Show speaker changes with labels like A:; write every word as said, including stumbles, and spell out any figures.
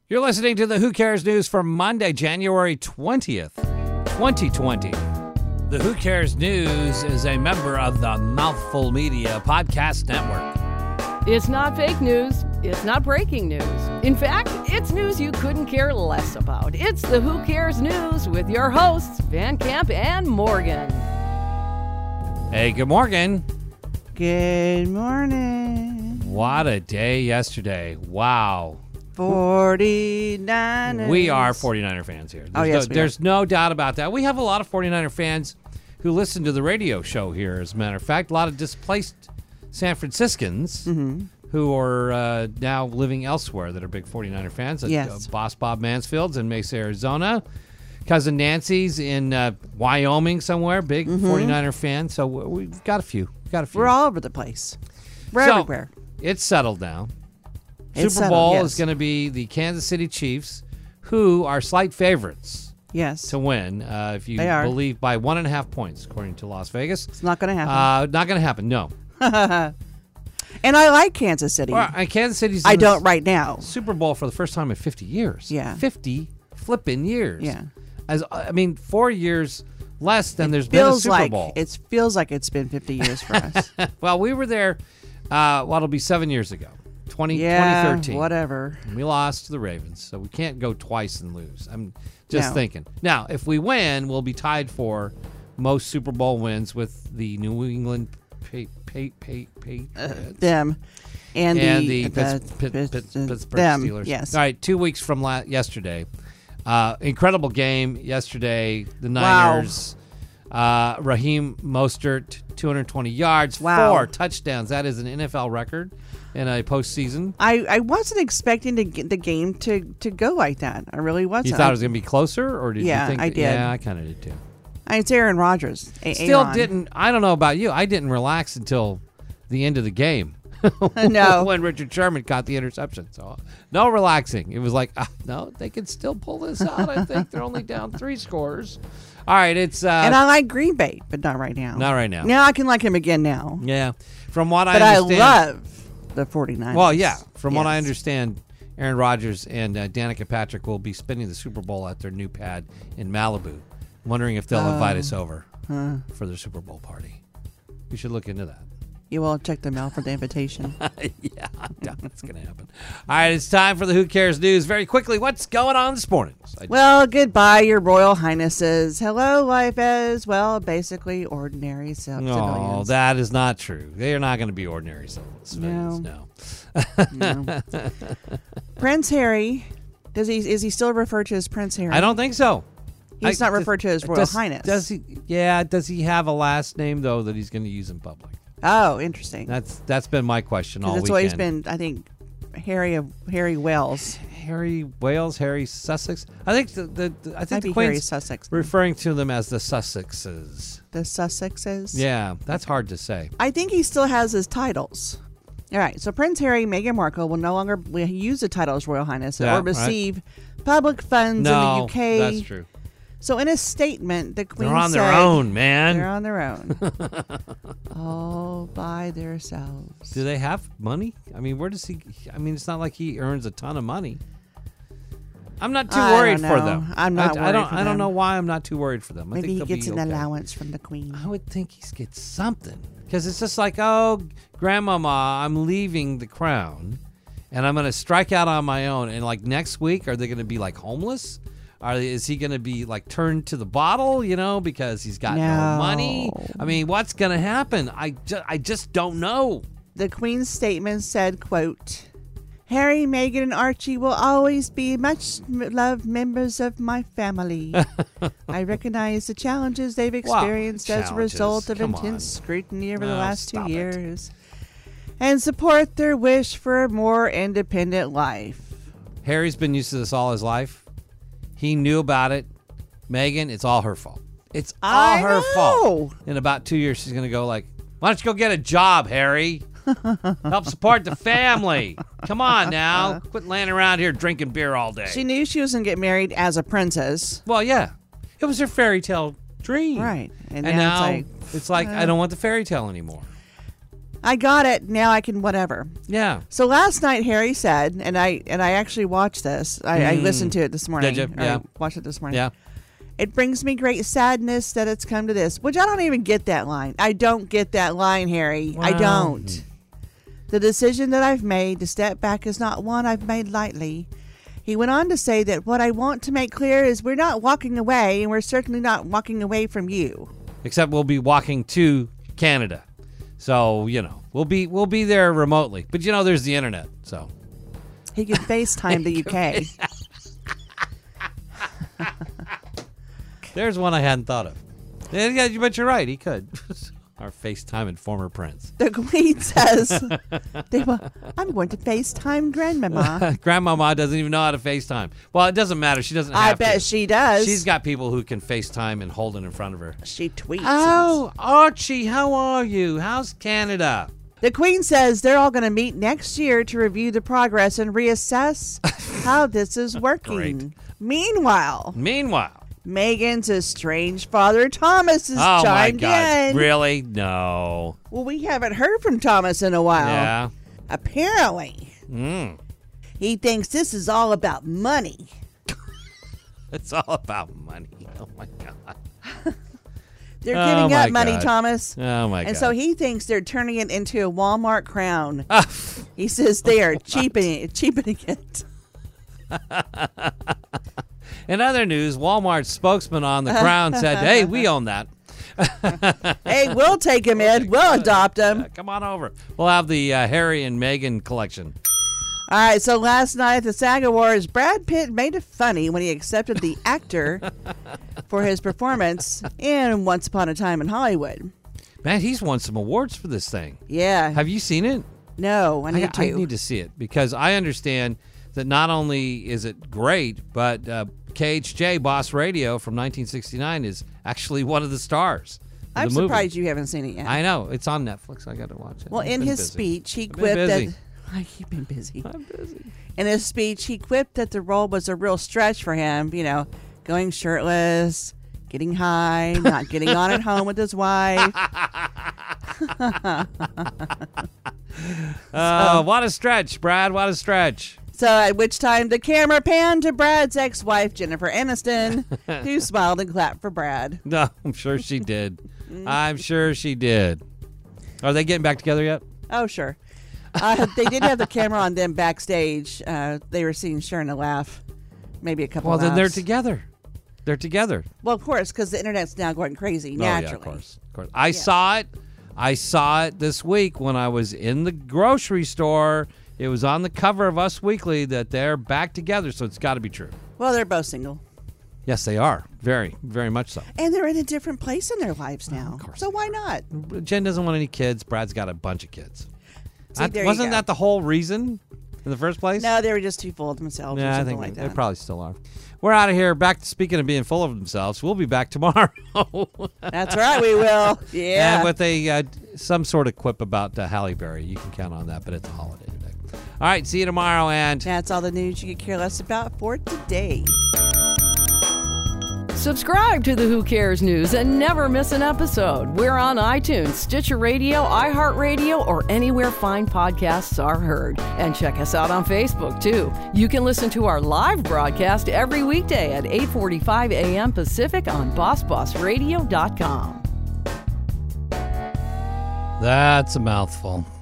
A: You're listening to the Who Cares News for Monday, January twentieth, twenty twenty. The Who Cares News is a member of the Mouthful Media Podcast Network.
B: It's not fake news. It's not breaking news. In fact, it's news you couldn't care less about. It's the Who Cares News with your hosts, Van Camp and Morgan.
A: Hey, good morning.
C: Good morning.
A: What a day yesterday. Wow.
C: forty-niners.
A: We are forty-niner fans here. There's
C: Oh, yes,
A: no,
C: we
A: There's no doubt about that. We have a lot of forty-niner fans who listen to the radio show here, as a matter of fact. A lot of displaced San Franciscans
C: Mm-hmm.
A: who are uh, now living elsewhere that are big forty-niner fans.
C: Yes.
A: Uh, Boss Bob Mansfield's in Mesa, Arizona. Cousin Nancy's in uh, Wyoming somewhere, big
C: Mm-hmm.
A: forty-niner fan. So we've got a few. We've got a few.
C: We're all over the place. We're
A: So,
C: everywhere.
A: It's settled now.
C: It's
A: Super
C: settled,
A: Bowl
C: yes.
A: is going to be the Kansas City Chiefs, who are slight favorites
C: Yes.
A: to win, uh, if you
C: They are.
A: believe, by one and a half points, according to Las Vegas.
C: It's not going to happen.
A: Uh, not going to happen, no.
C: and I like Kansas City.
A: Well, and Kansas City's
C: I
A: in the
C: don't right now.
A: Super Bowl for the first time in fifty years.
C: Yeah.
A: fifty flipping years.
C: Yeah.
A: As I mean, four years less than there's been a
C: Feels
A: Super
C: like
A: Bowl.
C: it feels like it's been fifty years for us.
A: Well, we were there, uh, well, it'll be seven years ago, twenty,
C: yeah,
A: twenty thirteen.
C: whatever.
A: And we lost to the Ravens, so we can't go twice and lose. I'm just
C: No.
A: thinking. Now, if we win, we'll be tied for most Super Bowl wins with the New England pa- pa- pa- Patriots
C: Them and,
A: and
C: the,
A: the, Pitts- Pitt-
C: Pitts-
A: Pitt-
C: uh,
A: Pittsburgh
C: them.
A: Steelers.
C: Yes.
A: All right, two weeks from la- yesterday. Uh, incredible game yesterday. The
C: Wow.
A: Niners. Uh, Raheem Mostert, two hundred twenty yards,
C: Wow.
A: four touchdowns. That is an N F L record in a postseason.
C: I, I wasn't expecting to get the game to, to go like that. I really wasn't.
A: You thought it was going to be closer, or did
C: Yeah,
A: you think?
C: I
A: that-
C: did.
A: Yeah, I kind of did too.
C: I, it's Aaron Rodgers. A-
A: Still
C: Aaron.
A: didn't. I don't know about you. I didn't relax until the end of the game.
C: No.
A: When Richard Sherman caught the interception. So no relaxing. It was like, ah, no, they can still pull this out. I think they're only down three scores. All right, it's uh,
C: And I like Green Bay, but not right now.
A: not right now.
C: Now I can like him again now.
A: Yeah, from what
C: But
A: I
C: I
A: understand.
C: love the forty-niners.
A: Well, yeah, from what I
C: Yes.
A: understand, Aaron Rodgers and uh, Danica Patrick will be spending the Super Bowl at their new pad in Malibu. Wondering if they'll invite us over
C: Huh.
A: for their Super Bowl party. We should look into that.
C: You will check them out for the invitation.
A: Yeah, I doubt it's going to happen. All right, it's time for the Who Cares News. Very quickly, what's going on this morning? I-
C: Well, goodbye, your royal highnesses. Hello, life as well. Basically, ordinary civ-
A: no,
C: civilians.
A: that is not true. They are not going to be ordinary civilians.
C: No.
A: No.
C: No. Prince Harry. Does he is he still referred to as Prince Harry?
A: I don't think so.
C: He's
A: I-
C: not referred to as Royal
A: does,
C: Highness.
A: Does he? Yeah. Does he have a last name though that he's going to use in public?
C: Oh, interesting.
A: That's that's been my question all
C: Because it's
A: weekend.
C: always been, I think, Harry of Harry Wells.
A: Harry Wales, Harry Sussex. I think the, the, the I
C: Might
A: think
C: be
A: the
C: Harry
A: Queen's
C: Sussex.
A: referring to them as the Sussexes.
C: The Sussexes.
A: Yeah, that's hard to say.
C: I think he still has his titles. All right, so Prince Harry and Meghan Markle will no longer use the title as Royal Highness
A: Yeah,
C: or receive public funds
A: No,
C: in the U K.
A: that's true.
C: So in a statement, the Queen
A: They're on
C: said
A: their own, man.
C: they're on their own, all by themselves.
A: Do they have money? I mean, where does he? I mean, it's not like he earns a ton of money. I'm not too
C: I
A: worried
C: don't
A: for
C: know.
A: them.
C: I'm not
A: I, I
C: worried
A: don't.
C: for
A: I don't
C: them.
A: know why I'm not too worried for them. I
C: Maybe
A: think
C: he
A: they'll
C: gets
A: be
C: an
A: okay.
C: allowance from the Queen.
A: I would think he gets something because it's just like, oh, Grandmama, I'm leaving the crown, and I'm going to strike out on my own. And like next week, are they going to be like homeless? Are they, is he going to be like turned to the bottle? You know, because he's got no,
C: No.
A: money. I mean, what's going to happen? I just, I just don't know.
C: The Queen's statement said, quote, Harry, Meghan, and Archie will always be much loved members of my family. I recognize the challenges they've experienced as a result
A: challenges.
C: of
A: Come
C: intense
A: on.
C: scrutiny over
A: No,
C: the last two
A: stop it.
C: years and support their wish for a more independent life.
A: Harry's been used to this all his life. He knew about it. Meghan, it's all her fault. It's all
C: I
A: her
C: know.
A: fault. In about two years, she's going to go like, why don't you go get a job, Harry? Help support the family. Come on now. Quit laying around here drinking beer all day.
C: She knew she was going to get married as a princess.
A: well, yeah. It was her fairy tale dream.
C: Right.
A: And,
C: And,
A: now,
C: now, it's like,
A: it's like, I don't want the fairy tale anymore.
C: I got it. Now I can whatever.
A: Yeah.
C: So last night, Harry said, and I and I actually watched this. I,
A: Mm.
C: I listened to it this morning.
A: Did you?
C: Or
A: Yeah.
C: I watched it this morning.
A: Yeah.
C: It brings me great sadness that it's come to this, which I don't even get that line. I don't get that line, Harry. I
A: Wow.
C: don't. The decision that I've made to step back is not one I've made lightly. He went on to say that what I want to make clear is we're not walking away, and we're certainly not walking away from you.
A: Except we'll be walking to Canada. So, you know, we'll be we'll be there remotely. But, you know, there's the internet, so.
C: He could FaceTime the U K.
A: There's one I hadn't thought of. Yeah, but you're right. He could. Our FaceTime and former prince.
C: The Queen says, they will, I'm going to FaceTime Grandmama.
A: Grandmama doesn't even know how to FaceTime. Well, it doesn't matter. She doesn't
C: I
A: have
C: bet
A: to.
C: she does.
A: She's got people who can FaceTime and hold it in front of her.
C: She tweets.
A: Oh, Archie, how are you? How's Canada?
C: The Queen says they're all going to meet next year to review the progress and reassess how this is working.
A: Great.
C: Meanwhile,
A: Meanwhile.
C: Meghan's estranged father Thomas has
A: Oh, my
C: chimed
A: God.
C: in.
A: Really? No.
C: Well, we haven't heard from Thomas in a while.
A: Yeah.
C: Apparently,
A: Mm.
C: he thinks this is all about money.
A: It's all about money. Oh, my God.
C: They're
A: Oh,
C: giving
A: my
C: up money,
A: God.
C: Thomas.
A: Oh, my
C: And
A: God.
C: so he thinks they're turning it into a Walmart crown.
A: Ah,
C: He says they are cheapening, cheapening it.
A: in other news, Walmart's spokesman on the Crown said, hey, we own that.
C: Hey, we'll take him in. We'll adopt him.
A: Uh, come on over. We'll have the uh, Harry and Meghan collection.
C: All right, so last night at the SAG Awards, Brad Pitt made it funny when he accepted the actor for his performance in Once Upon a Time in Hollywood.
A: Man, he's won some awards for this thing.
C: Yeah.
A: Have you seen it?
C: No, I need
A: I,
C: to.
A: I need to see it because I understand that not only is it great, but uh, K H J Boss Radio from nineteen sixty-nine is actually one of the stars. of
C: I'm
A: the movie.
C: surprised you haven't seen it yet.
A: I know. It's on Netflix. I got to watch it.
C: well,
A: I've
C: in
A: been
C: his
A: busy.
C: speech, he
A: I've been
C: quipped
A: busy.
C: that. You've been busy.
A: I'm busy.
C: In his speech, he quipped that the role was a real stretch for him. You know, going shirtless, getting high, not getting on at home with his wife.
A: Uh, what a stretch, Brad. What a stretch.
C: So at which time the camera panned to Brad's ex-wife, Jennifer Aniston, who smiled and clapped for Brad.
A: No, I'm sure she did. I'm sure she did. Are they getting back together yet?
C: Oh, sure. Uh, they did have the camera on them backstage. Uh, they were seeing Sharon laugh, maybe a couple
A: Well,
C: of
A: then they're
C: laughs.
A: together. They're together.
C: Well, of course, because the internet's now going crazy,
A: Oh, yeah,
C: naturally.
A: of course. Of course. I saw it. I saw it this week when I was in the grocery store. It was on the cover of Us Weekly that they're back together, so it's got to be true.
C: Well, they're both single.
A: Yes, they are. Very, very much so.
C: And they're in a different place in their lives now.
A: course
C: So
A: they
C: why not?
A: Jen doesn't want any kids. Brad's got a bunch of kids.
C: See,
A: I-
C: there you
A: wasn't
C: go.
A: that the whole reason in the first place?
C: No, they were just too full of themselves or
A: Yeah, I
C: something
A: think
C: like
A: they,
C: that.
A: they probably still are. We're out of here. Back to speaking of being full of themselves. We'll be back tomorrow.
C: That's right, we will. Yeah.
A: And with a uh, some sort of quip about uh, Halle Berry. You can count on that, but it's a holiday today. All right, see you tomorrow. And
C: That's all the news you could care less about for today.
B: Subscribe to the Who Cares News and never miss an episode. We're on iTunes, Stitcher Radio, iHeartRadio, or anywhere fine podcasts are heard. And check us out on Facebook, too. You can listen to our live broadcast every weekday at eight forty-five a.m. Pacific on boss boss radio dot com.
A: that's a mouthful.